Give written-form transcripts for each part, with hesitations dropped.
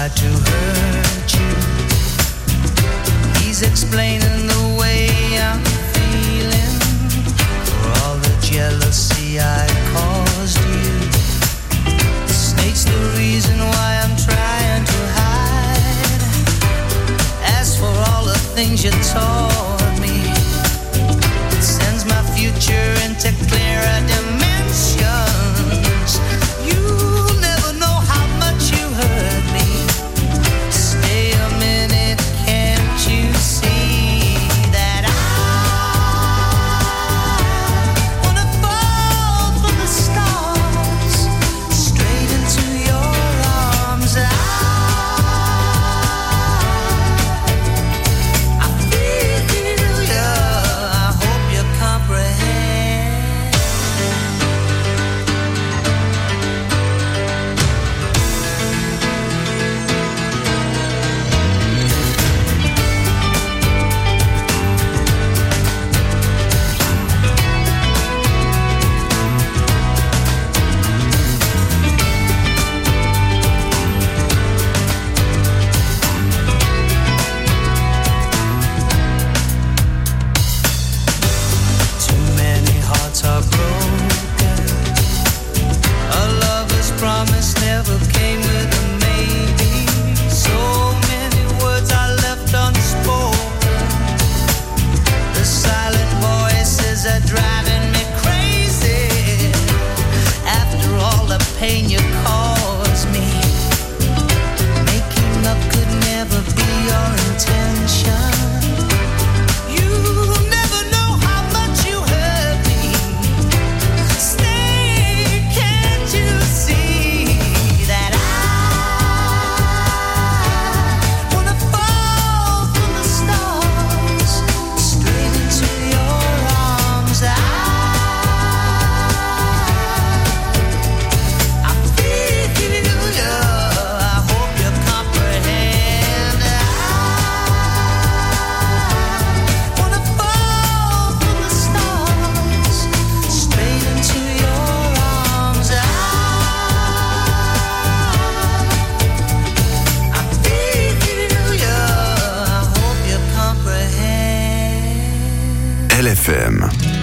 tried to hurt you. He's explaining the way I'm feeling for all the jealousy I caused you. The snake's the reason why I'm trying to hide. As for all the things you taught me, it sends my future into clearer dimensions. You'll never know how much you hurt me. Stay a minute, can't you see that I wanna fall from the stars straight into your arms? I feel ya, I hope you comprehend. Too many hearts are broken. A lover's promise never came with a maybe. So many words are left unspoken. The silent voices are driving me crazy. After all the pain you caused me, making up could never be your intention. You never know how much you hurt me. Stay, can't you see that I wanna fall from the stars straight into your arms? I feel ya, I hope you comprehend. I wanna fall from the stars straight into your arms. I feel ya, I hope you comprehend. LFM.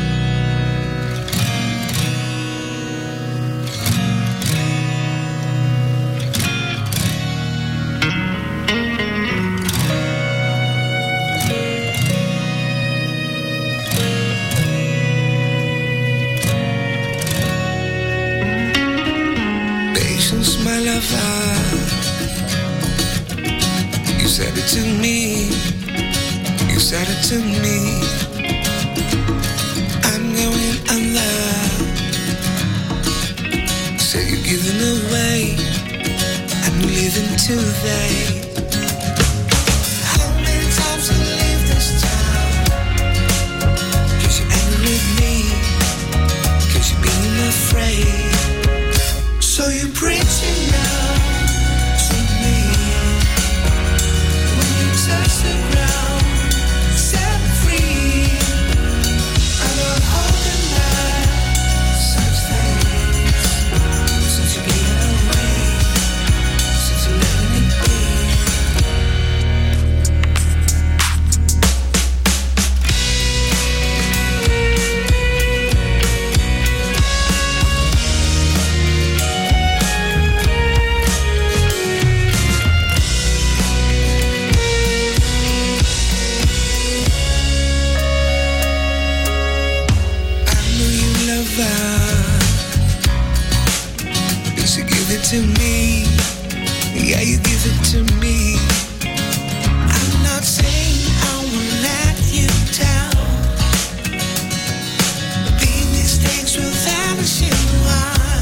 Patience, my lover. You said it to me. You said it to me. I'm going under. Say you're giving away. I'm leaving today. How many times I leave this town? 'Cause you're angry with me. 'Cause you're being afraid. So you're preaching now to me. When you touch the ground, set me free. I'm not holding back such things. Since you're getting away, since you're letting it be. I know you love her. Yes, you give it to me. Yeah, you give it to me. I'm not saying I will let you down. These mistakes will vanish in a while.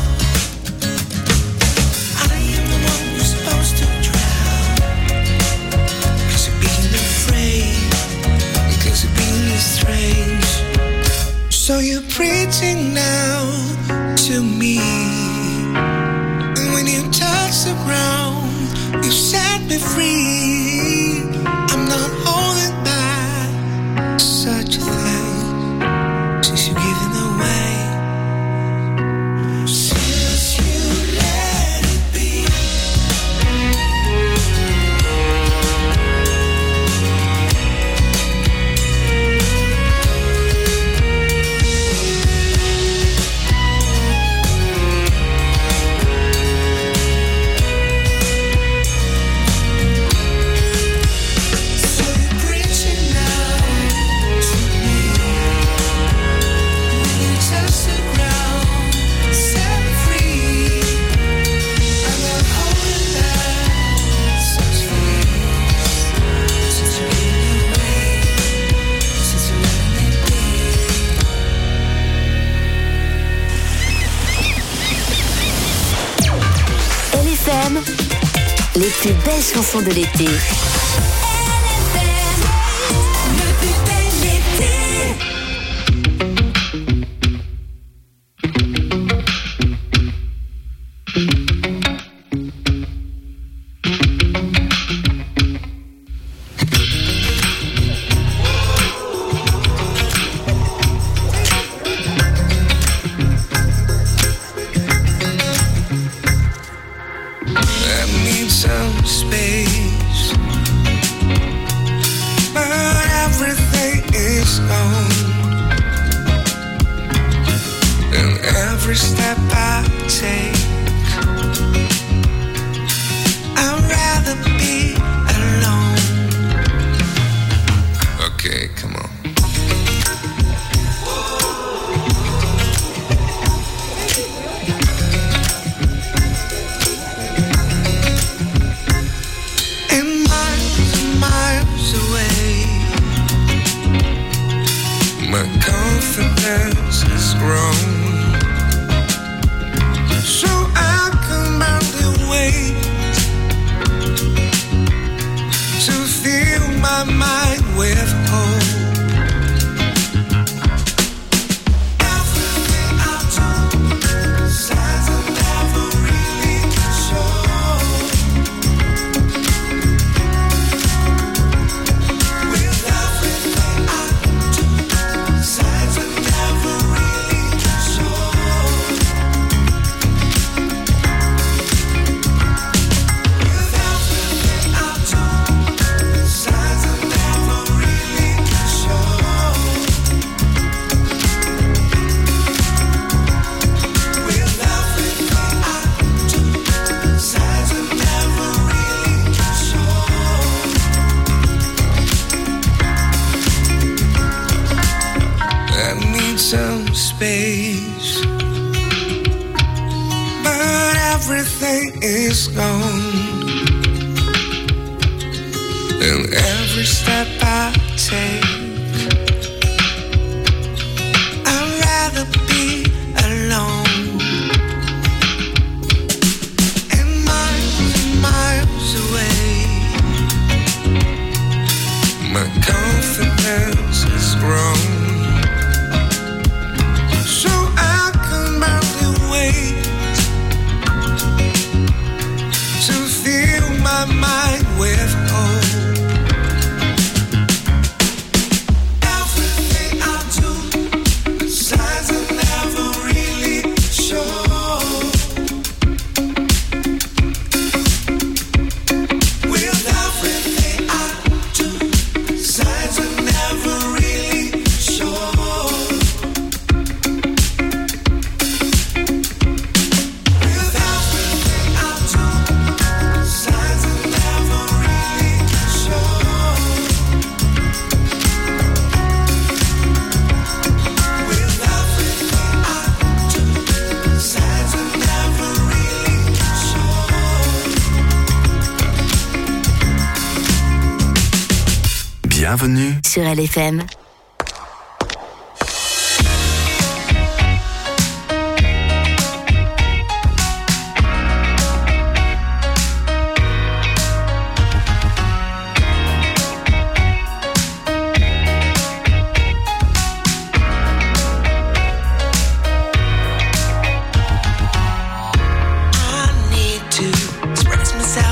I am the one who's supposed to drown. 'Cause you're being afraid. Because you're being strange. So you're preaching now to me. And when you touch the ground, you set me free. I'm not holding back such a thing. Since you're giving away. Since you let it be. LFM, les plus belles chansons de l'été. LFM, le plus bel été. Bienvenue sur LFM.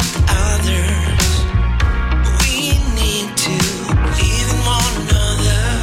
Others. We need to believe in one another.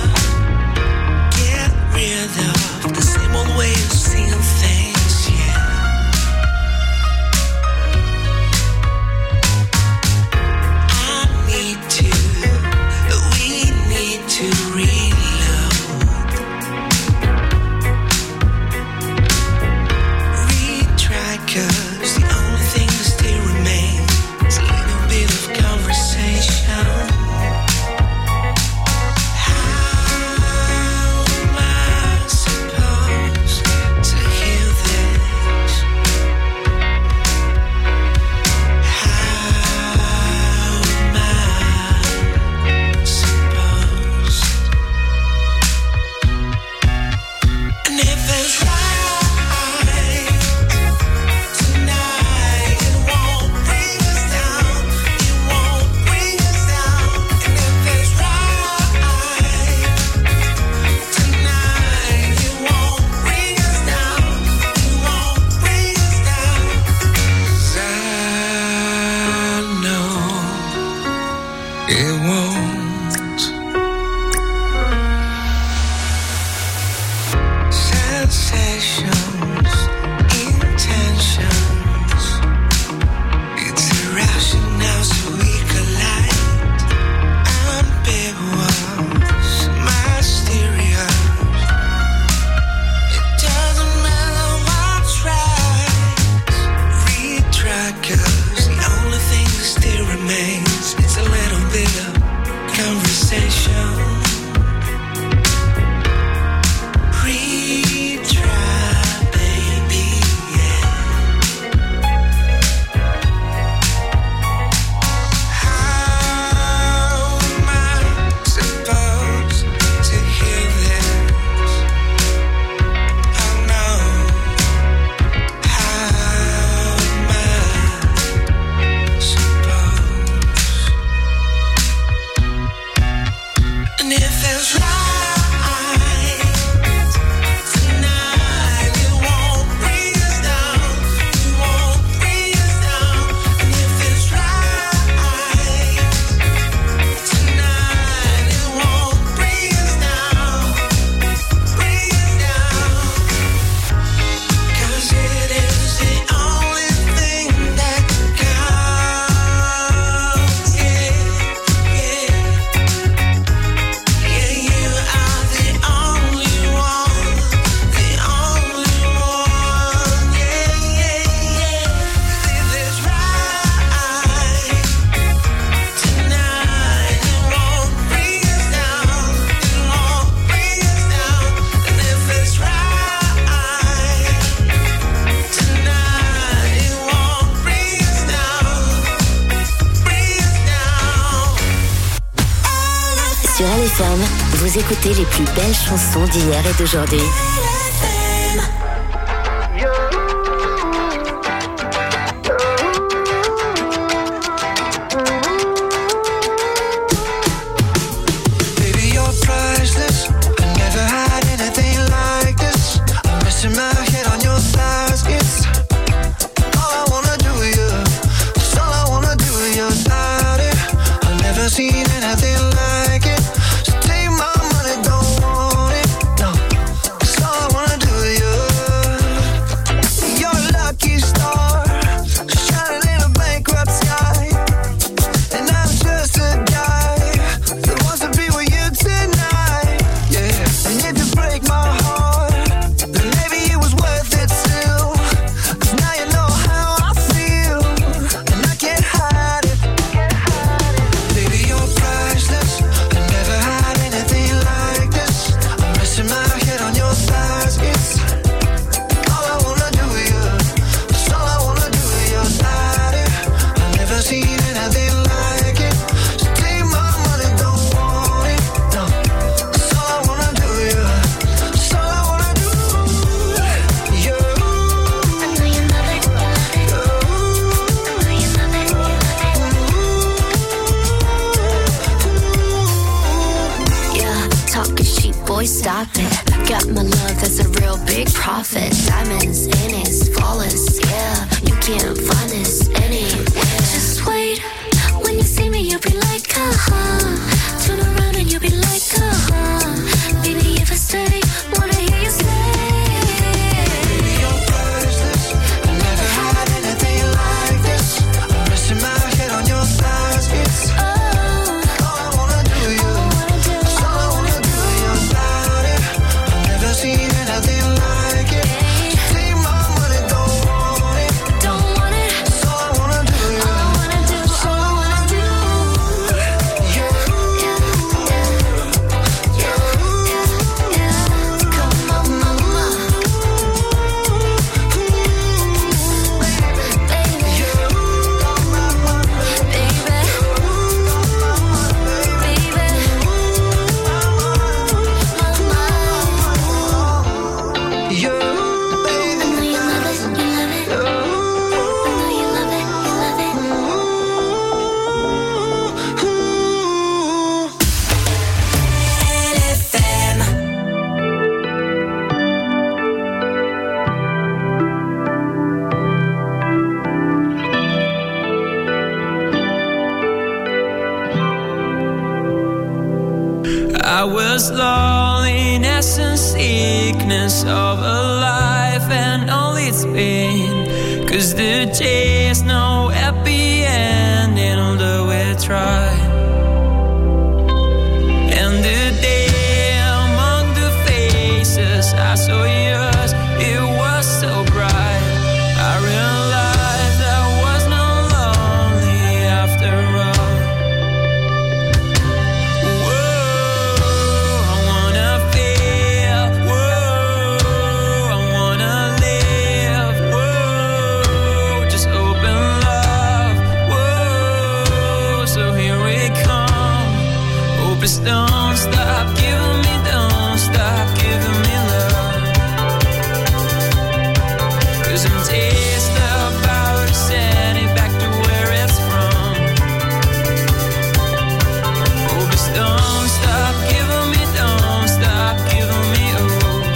it won't. Sensations, intentions, it's irrational, so we collide. Ambiguous, mysterious. It doesn't matter what's right. Retry, 'cause the only thing that still remains, it's a little bit of conversation. Vous écoutez les plus belles chansons d'hier et d'aujourd'hui. I was loneliness and sickness of a life and all its pain. 'Cause the chase no happy ending, although we try. And the day among the faces I saw yours, it was so bright. I realized I was not lonely after all. Whoa, I wanna feel, whoa, I wanna live, whoa, just open love, whoa, so here we come. Oh, please don't stop giving me, don't stop giving me love. 'Cause I'm just about to send it back to where it's from. Oh, please don't stop giving me, don't stop giving me, oh.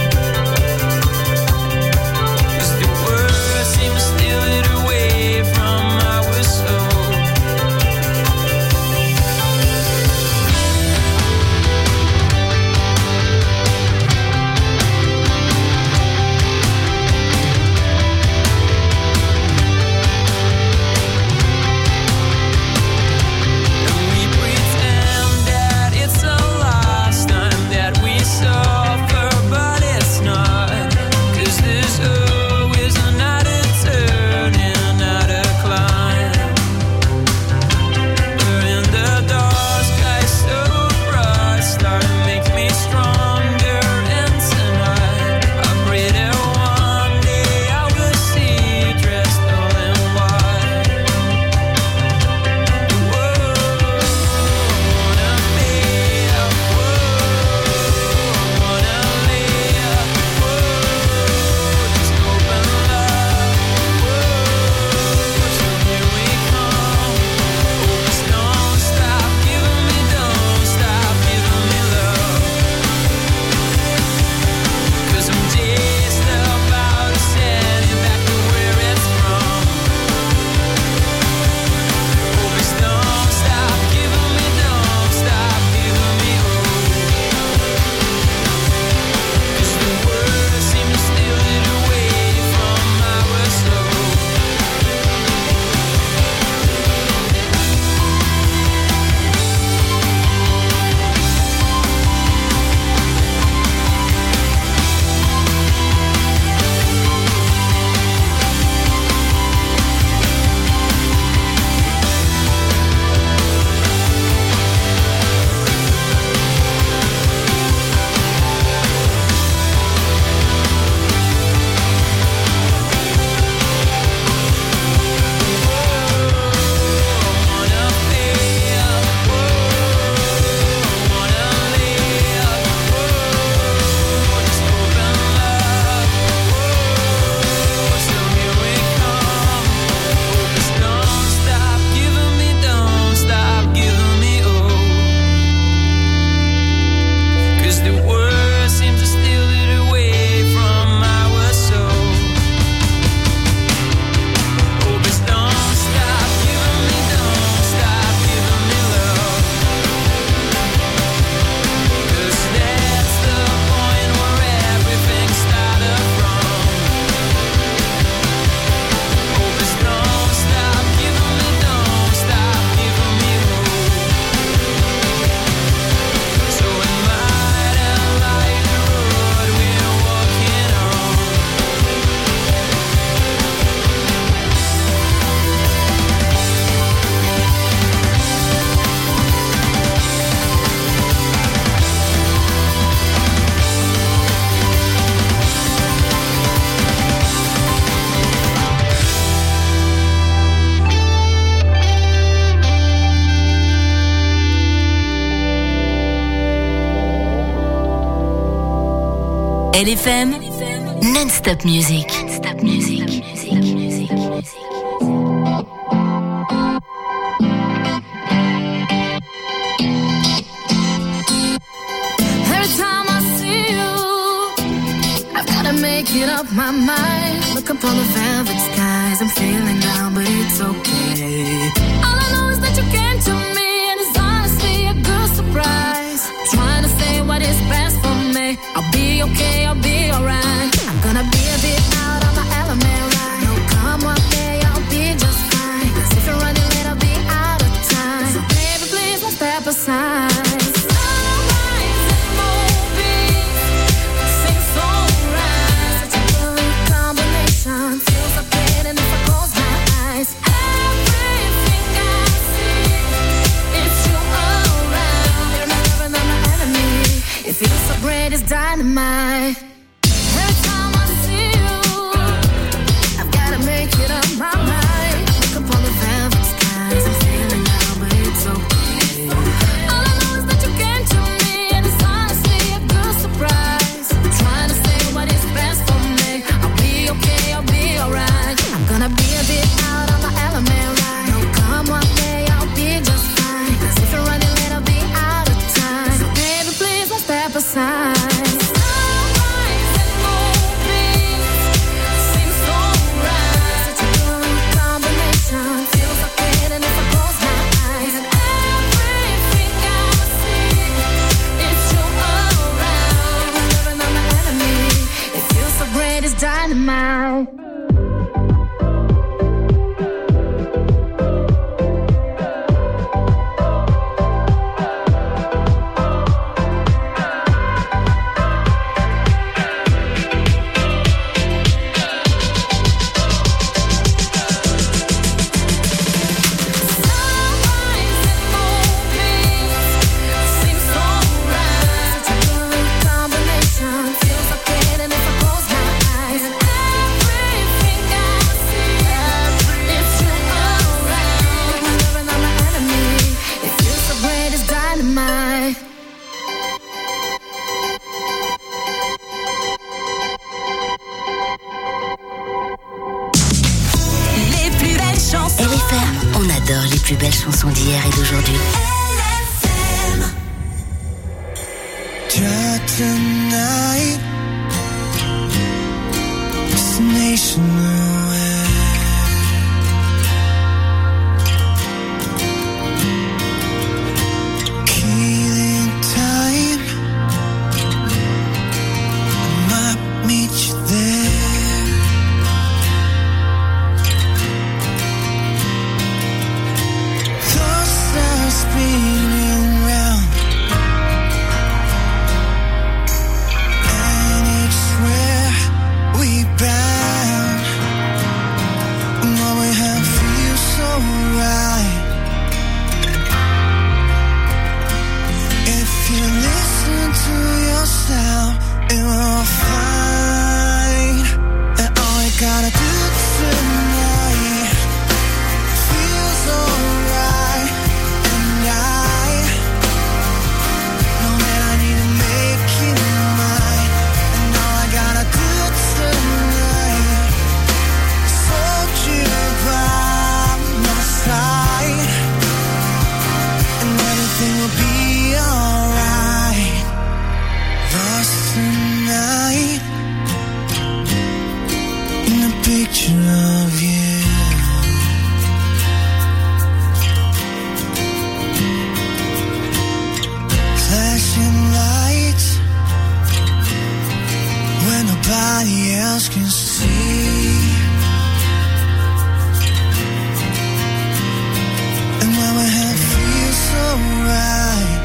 'Cause the world seems to steal it away from our soul. And we pretend that it's the last time that we suffer, but it's not. 'Cause there's always another turn and another climb. But in the dark sky so bright, start to make me stronger. And tonight I pray that one day I will see you dressed all in white. Whoa, I wanna feel, whoa, I wanna live, whoa, just open love, whoa, so here we come. Oh, please don't stop giving me, don't stop giving me love. 'Cause I'm just about to send it back to where it's from. Oh, please don't stop giving me, don't stop giving me, oh. 'Cause the world seems to steal it away from our soul. Wanna feel, whoa, wanna live, whoa, just open love, whoa, so here we come. Oh, please don't stop giving me, don't stop giving me, oh. 'Cause the world seems to steal it away from our soul. Oh, please don't stop giving me, don't stop giving me love. 'Cause that's the point where everything started from. Oh, please don't stop giving me, don't stop giving me hope. So in light and light the road we're walking on. LFM, non-stop music. Non-stop music. Every time I see you, I've gotta make it up my mind. Look up on the velvet skies, I'm feeling down, but it's okay. All I know is that you came to me, and it's honestly a good surprise. Trying to stay belles chansons d'hier et d'aujourd'hui. Tonight, destination away. Killing time, I might meet you there. Thoughts are spinning round. Bound, and what we have feels so right. If you listen to yourself, it will find that all you gotta do tonight feels alright. And I know that I need to make it mine, and all I gotta do tonight, hold you by my side, and everything will be alright. Lost tonight in a picture of you. Flashing lights when nobody else can see, and when we have feels so right.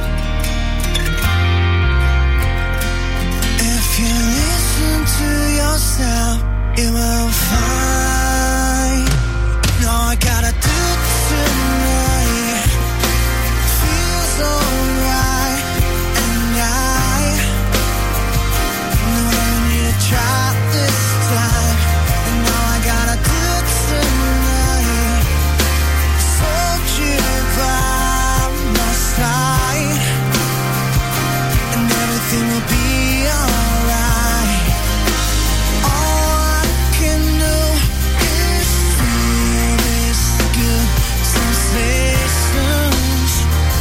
If you listen to yourself, you will find. No, I gotta do tonight feels alright, and I know I need to try this time, and all I gotta do tonight is hold you by my side, and everything will be alright. All I can do is feel these good sensations,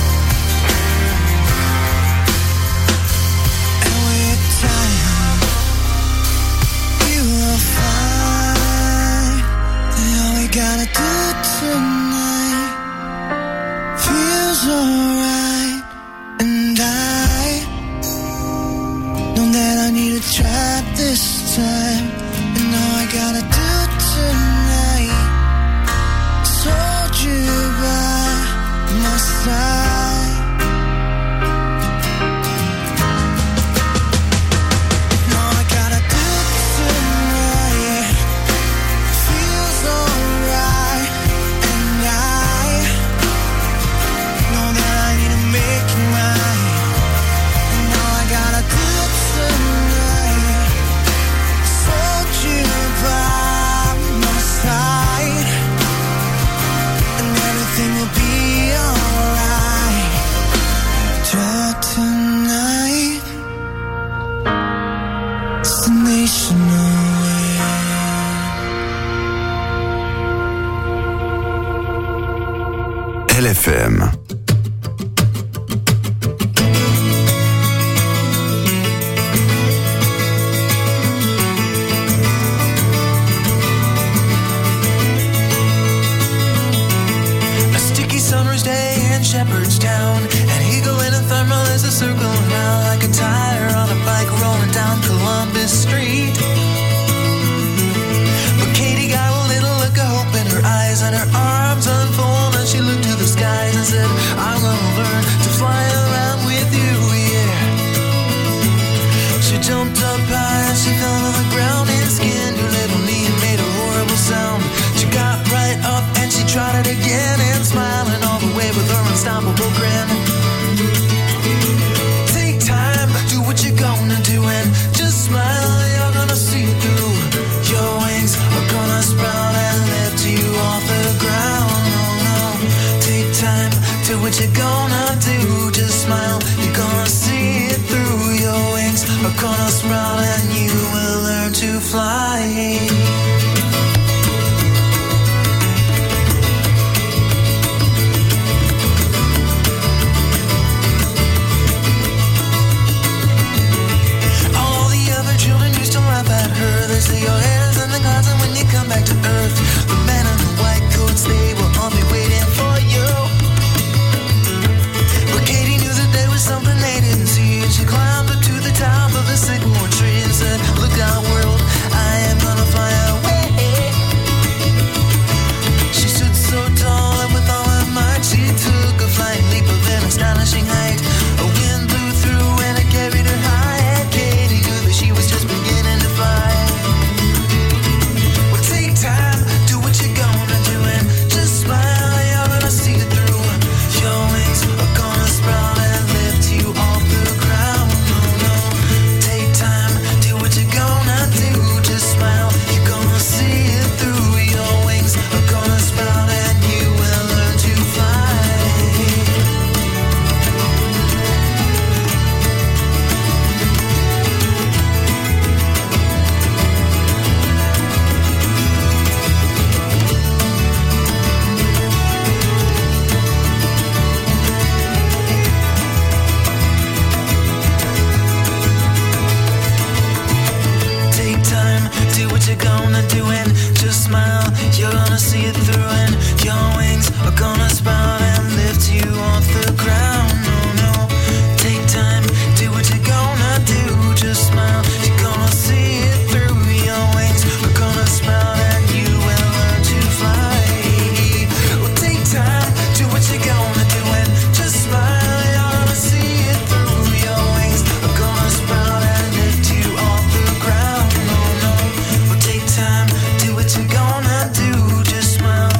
and with time you will find that all we gotta do tonight feels alright, and I know that I need to try this time, and all I gotta do tonight is hold you by my side. All I gotta do tonight feels alright, and I know that I need to make it mine, and all I gotta do tonight is hold you by my side, and everything will be alright. Try tonight, destination away. LFM. A sticky summer's day in Shepherdstown, an eagle in a thermal is a circle around like a tire on a bike rolling down Columbus Street. But Katie got a little look of hope in her eyes, and her arms unfold, and she looked to the skies and said, I'm gonna learn to fly around with you, yeah. She jumped up high and she fell to the ground and skinned her little knee and made a horrible sound. She got right up and she tried it again, and smiling all the way with her unstoppable grin. Take time, do what you're gonna do, and just smile, you're gonna see it through. Your wings are gonna sprout and lift you off the ground. Oh no, take time, do what you're gonna do, just smile, you're gonna see it through. Your wings are gonna sprout and you will learn to fly. see it through, and your wings are gonna sprout and lift you off the ground. No, no, take time, do what you're gonna do, just smile, you're gonna see it through. Your wings are gonna sprout and you will learn to fly. Well, take time, do what you're gonna do, and just smile, you're gonna see it through. Your wings are gonna sprout and lift you off the ground. No, no, well, take time, do what you're gonna do, just smile.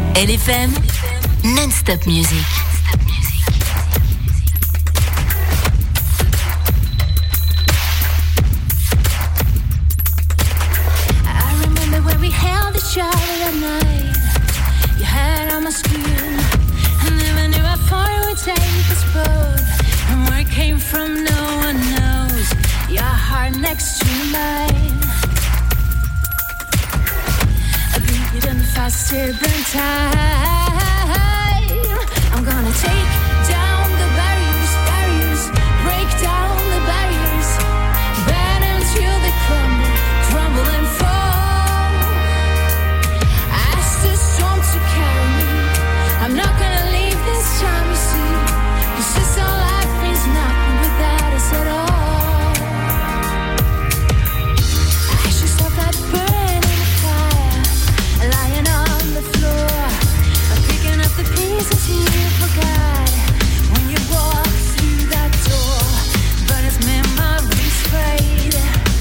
LFM, non-stop music. I remember when we held each other that night. Your head on my skin. I never knew how far it would take us both. And where it came from, no one knows. Your heart next to mine. Beating faster than time. I'm gonna take down the barriers, break down the barriers, bend until they crumble and fall. Ask the storm to carry me. I'm not gonna leave this time, you see. 'Cause this all life means nothing without us at all. Ashes of that burning fire, lying on the floor. I'm picking up the pieces you forgot when you walk through that door. But as memories fade,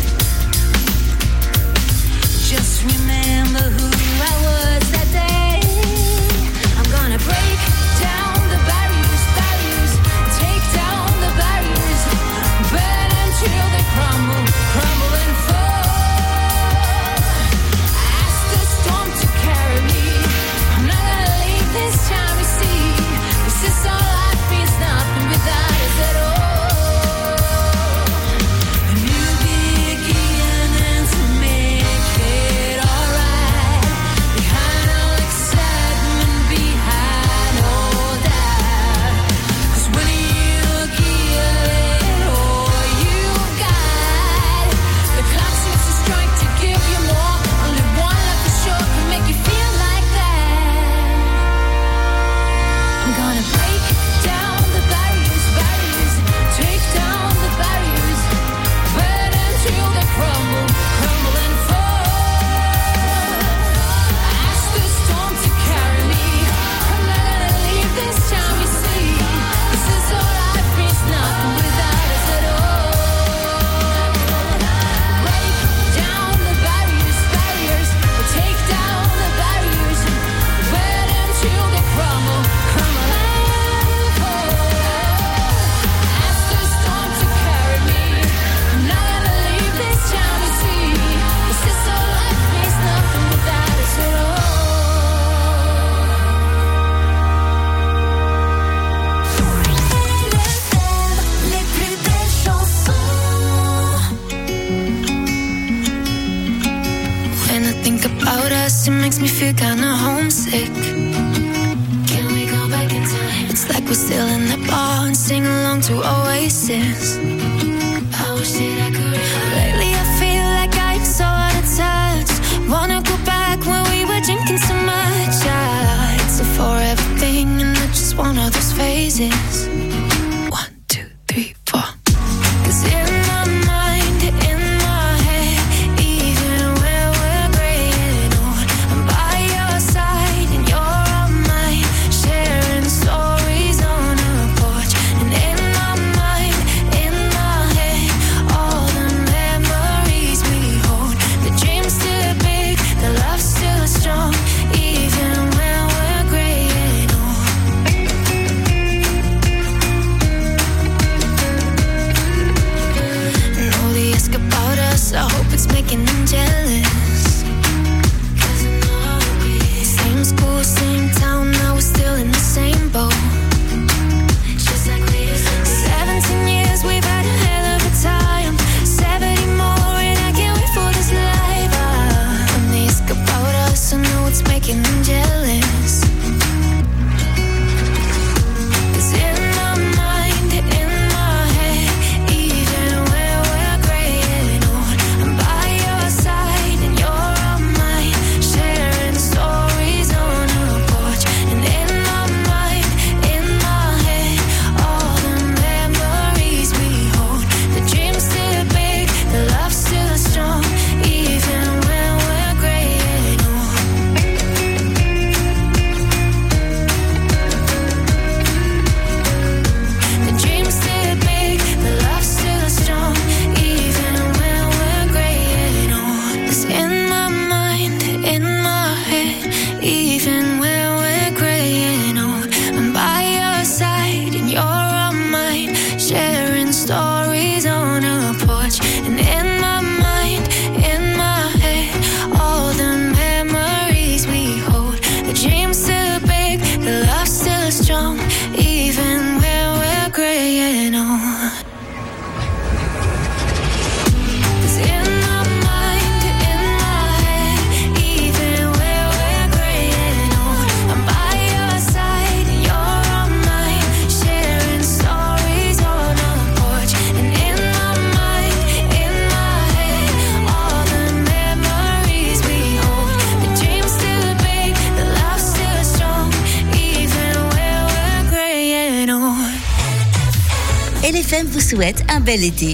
just remember who I was that day. I'm gonna break down the barriers, take down the barriers, burn until they crumble and fall. Ask the storm to carry me. I'm not gonna leave this time, you see. 'Cause this all life means nothing without us at all. A new beginning to make it alright. Behind all excitement, behind all doubt. 'Cause when you give it all you got, the clock seems to strike to give you more. Only one life for sure can make you feel like that. I'm gonna break down the barriers, take down the barriers, burn until they crumble and fall. Ask the storm to carry me. I'm not gonna leave this time, you see. This is all life means nothing without us at all. Break down the barriers, take down the barriers, burn until they crumble and fall. Ask the storm to carry me. I'm not gonna leave this town, you see. This is all life means nothing without us at all. Les plus belles chansons. When I think about us, it makes me feel kinda homesick. Can we go back in time? It's like we're still in the bar and sing along to Oasis. I wish that I could. Lately I feel like I'm so out of touch. Wanna go back when we were drinking so much. It's a forever thing and not just one of those phases. 1, 2, 3, 4. 'Cause in my mind, in my head, even when we're graying old, I'm by your side and you're on mine, sharing stories on a porch. And in my mind, in my head, all the memories we hold. The dream's still big, the love's still strong, even when we're graying old. LFM vous souhaite un bel été.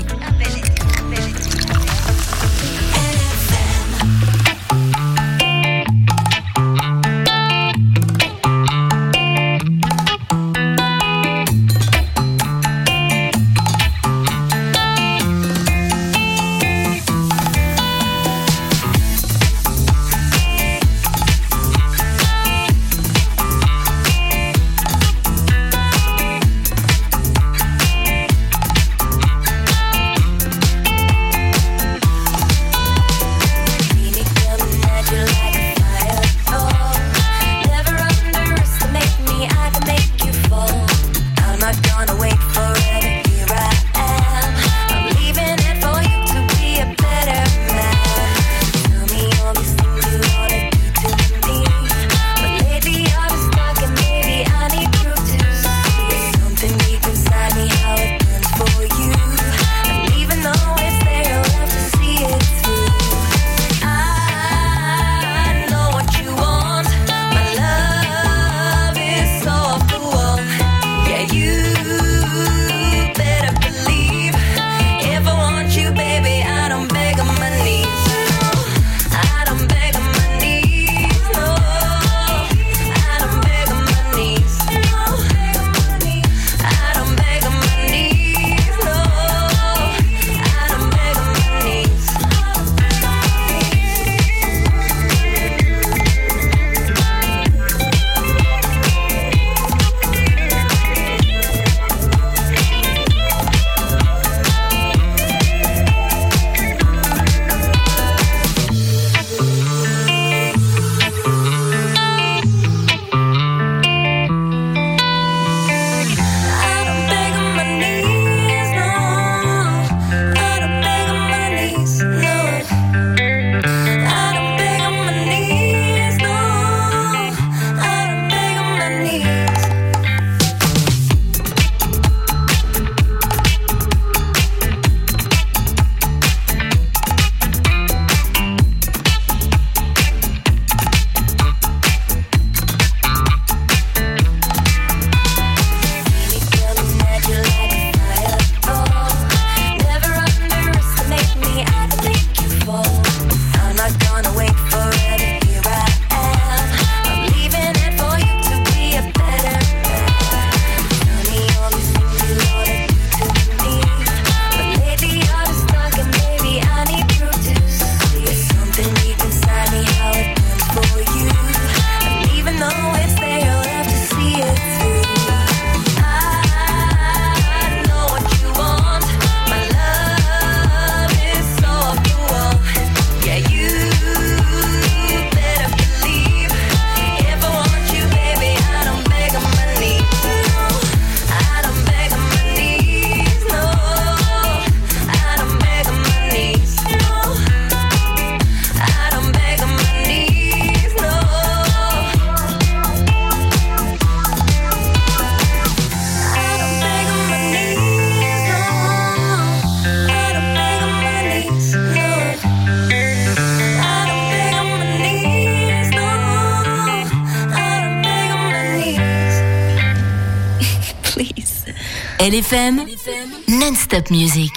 LFM, non-stop music.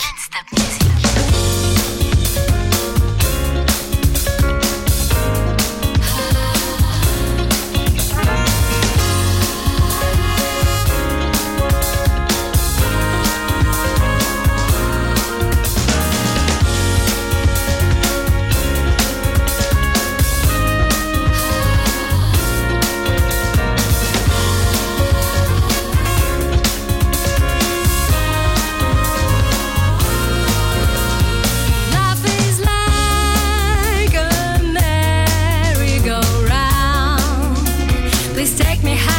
Please take me high.